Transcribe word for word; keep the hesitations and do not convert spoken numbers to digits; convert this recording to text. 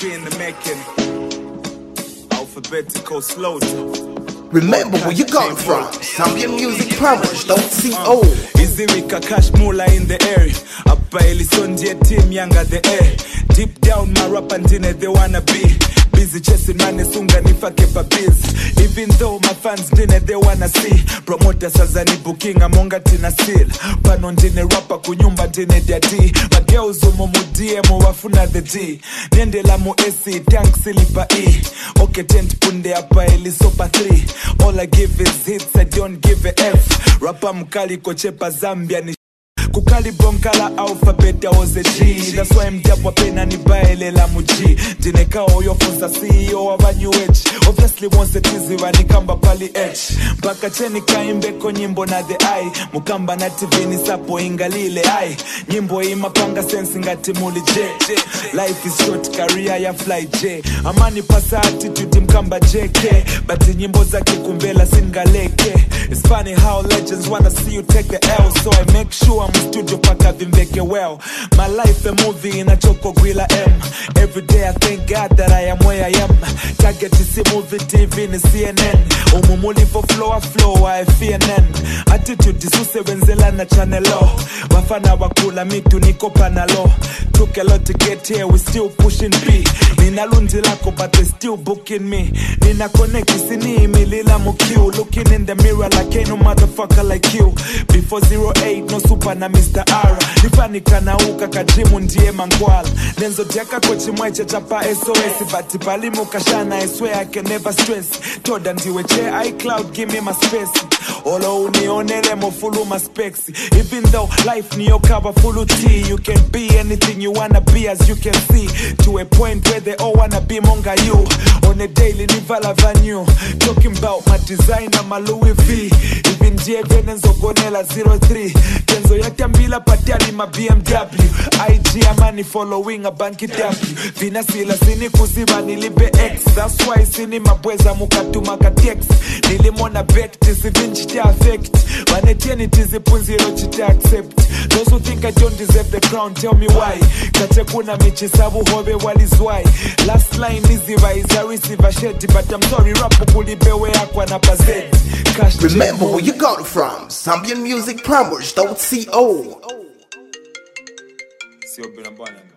legacy in the making. Alphabetical slaughter. Remember where you got from. Zambian Music Promos dot co. Easy Rika Cash Mula in the area. Apa Elisondia team Yanga the air. Deep down my rap and dinner they wanna be. Busy chasing money sunga nifa kepa busy. Even though my fans dinner they wanna see. Promoters azani booking amonga tina seal. Pano ndine rapper kunyumba ndine daddy. Mageuzo mu D M wafuna the D. Nende la mu S C tank silipa E. Okay tent punde apa Elisopa three. All I give is hits, I don't give a F. Rapper mkali kochepa Zambia ni Kukali bonkala alphabet oze G. That's why I'm dapwa pena ni baele la muji. Dineka oyo fuza C E O of a new age. Obviously once the tizi wani kamba pali H. Baka cheni kaimbe ko nyimbo na the I. Mukamba na T V ni sapo ingalile I. Nyimbo ima panga sense ngati muli J. Life is short, career ya fly J. Amani pasa attitude mkamba J K. But nyimbo zake kumbela singaleke. It's funny how legends wanna see you take the L. So I make sure I'm studio paka vimbeke well. My life a movie in a choco grilla M. Every day I thank God that I am where I am. Target to see movie T V in C N N. Umumuli for flow a flow I F N N. Attitude disuse wenzela na channel O. Wafana wakula mitu niko panalo. Took a lot to get here, we still pushing B. Nina lundi lako but they still booking me. Nina connect isini milila mukiu. Looking in the mirror like ain't no motherfucker like you. Before zero eight no super na Mister R. Nifani kanauka kajimu ndiye mangwala. Nenzo diaka kochi mweche chapa S O S. Bati palimu kashana I swear I can never stress. Toda ndiwe che iCloud give me my space. Olo unionele mo fulu my specs. Even though life ni yokawa fulu T. You can be anything you wanna be as you can see. To a point where they all wanna be monga you. On a daily nivala venue. Talking about my designer my Louis V. Even J Venenzo Gonela zero three. Kenzo yatambila patiali ma B M W. I G amani following a banki W. Vina sila sini kuziba nilibe X. That's why sini mabweza mukatuma katex. Nilimona bet tizi vinci te affect. Wanetieni tizi punziro chite accept. Those who think I don't deserve the crown tell me why. Kache kuna michi sabu hobe walizwai. Last line iziva is a receiver sheti. But I'm sorry rapu kulibewe akwa na pazeti. Remember where you got it from. Zambian Music Promos dot co. Sio bila bwana.